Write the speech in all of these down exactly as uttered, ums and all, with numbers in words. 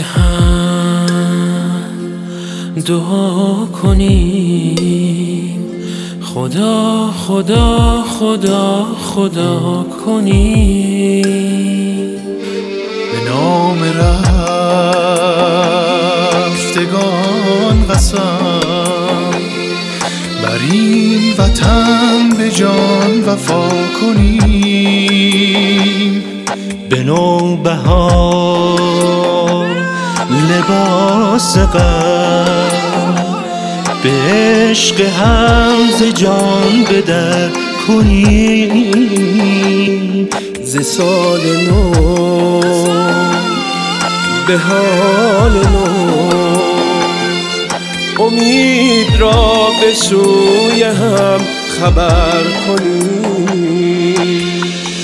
هم دعا کنیم، خدا خدا خدا خدا کنیم. به نام رفتگان قسم، بر این وطن به جان وفا کنیم. به نوبهار لباس غم، به عشق هم ز جان به در کنیم. ز سال نو به حال نو، امید را به سوی هم خبر کنیم.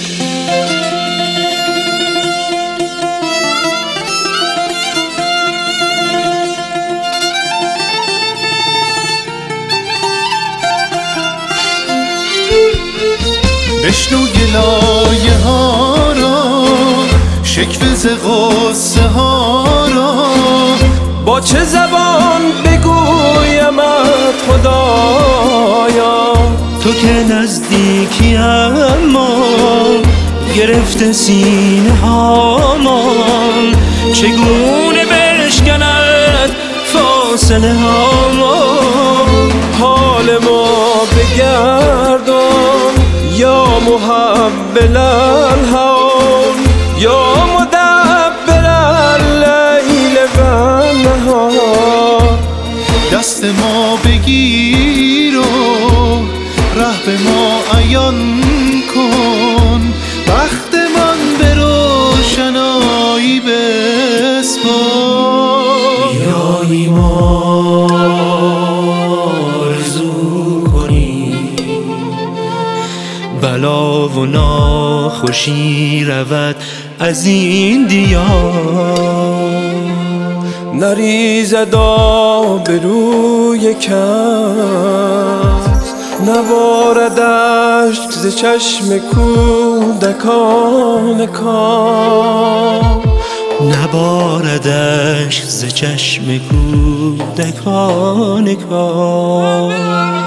بشنو گلایه ها را، شکوه ز غصه ها را. با چه زبان بگویمت خدایا؟ تو که نزدیکی اما گرفته سینه هامان، چگونه بشکند فاصله هامان. حال ما بگردان یا محول الهام، یا مدبر اللیل و النهار. دست ما بگیر و ره به ما عیان کن، بختمان به روشنایی بسپار. بیایی ما آرزو کنیم، بلا و ناخوشی رود از این دیار. نریزد آب روی کس، نبارد اشک ز چشم کودکان کام. نبارد اشک ز چشم کودکان کام.